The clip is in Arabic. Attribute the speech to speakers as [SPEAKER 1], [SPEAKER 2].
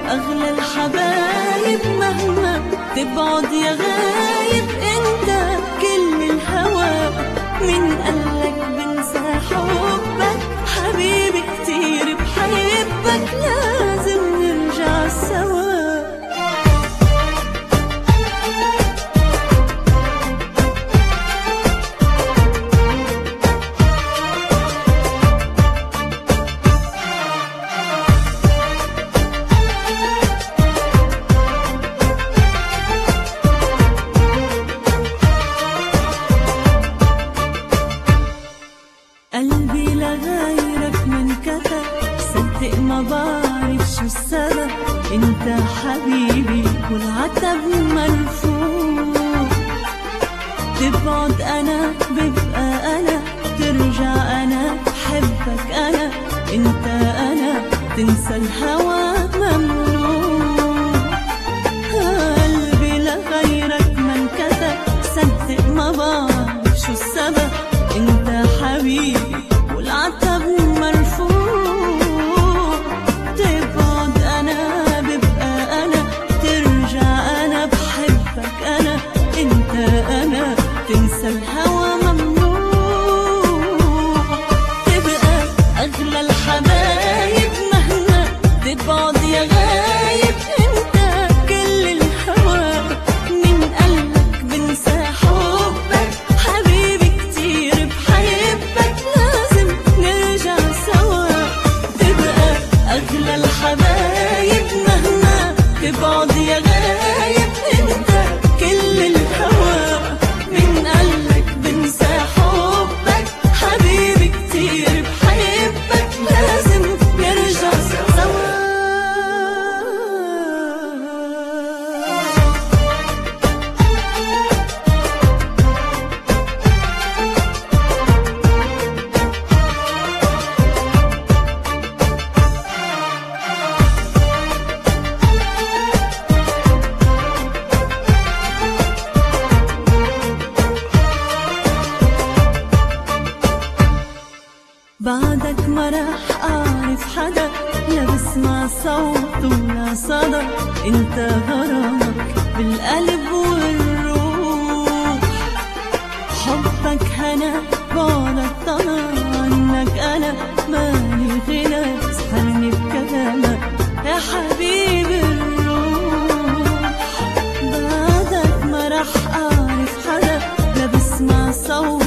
[SPEAKER 1] أغلى الحبايب مهما تبعد يا غايب، انت كل الهوى. من قالك بنسى حبك حبيبي كتير بحبك، لازم نرجع سوا. قلبي لغيرك من كتب، صدق ما بعرف شو السبب. انت حبيبي والعتب مرفوع، تبعد انا ببقى انا، ترجع انا بحبك انا. انت انا تنسى الهوى ممنوع. قلبي لغيرك من كتب، صدق ما بعرف شو السبب. انت حبيبي والعتب مرفوع، تبعد انا ببقى انا، ترجع انا بحبك انا. انت انا تنسى الهوى ممنوع. تبقى اغلى الحبايب مهما تبعد يا غايب، انت كل الهوى. من قلبك بنسى حبك حبيبي كتير بحبك، لازم نرجع سوا. تبقى أغلى الحبايب مهما تبعد يا غايب، انت كل الهوى. من قلبك بنسى حبك حبيبي كتير بحبك، لازم نرجع سوا. بعدك ما راح أعرف حدا، لا بسمع صوت ولا صدى. انت غرامك بالقلب والروح، حبك هنا بعدك طمع. عنك أنا مالي غنى، سحرني بكلامك يا حبيبي الروح. بعدك ما راح أعرف حدا، لا بسمع صوت